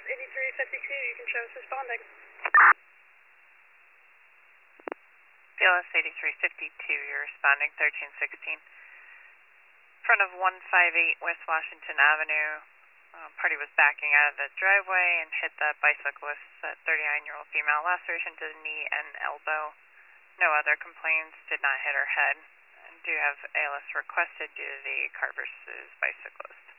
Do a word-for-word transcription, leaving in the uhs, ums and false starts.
eighty-three fifty-two, you can show us responding. B L S eighty-three fifty-two, you're responding thirteen sixteen. In front of one five eight West Washington Avenue, um, party was backing out of the driveway and hit the bicyclist, a thirty-nine-year-old female, laceration to the knee and elbow. No other complaints, did not hit her head. And do have A L S requested due to the car versus bicyclist.